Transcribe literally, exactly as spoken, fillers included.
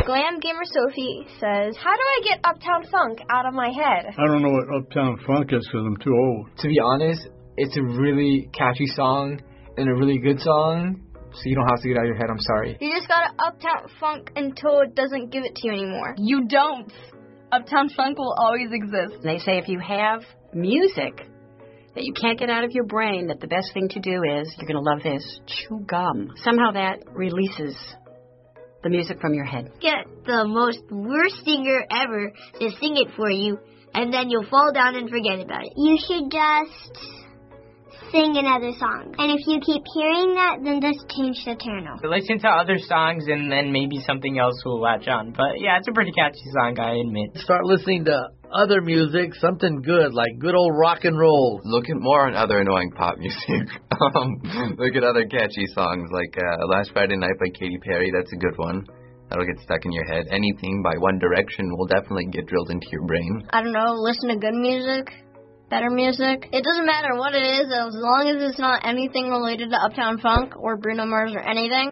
Glam Gamer Sophie says, how do I get Uptown Funk out of my head? I don't know what Uptown Funk is because I'm too old. To be honest, it's a really catchy song and a really good song, so you don't have to get it out of your head. I'm sorry. You just gotta Uptown Funk until it doesn't give it to you anymore. You don't. Uptown Funk will always exist. They say if you have music that you can't get out of your brain, that the best thing to do is, you're going to love this, chew gum. Somehow that releases the music from your head. Get the most worst singer ever to sing it for you, and then you'll fall down and forget about it. You should just sing another song. And if you keep hearing that, then just change the channel. Listen to other songs, and then maybe something else will latch on. But yeah, it's a pretty catchy song, I admit. Start listening to other music, something good, like good old rock and roll. Look at more on other annoying pop music. um, look at other catchy songs, like uh, Last Friday Night by Katy Perry. That's a good one. That'll get stuck in your head. Anything by One Direction will definitely get drilled into your brain. I don't know, listen to good music, better music. It doesn't matter what it is, as long as it's not anything related to Uptown Funk or Bruno Mars or anything.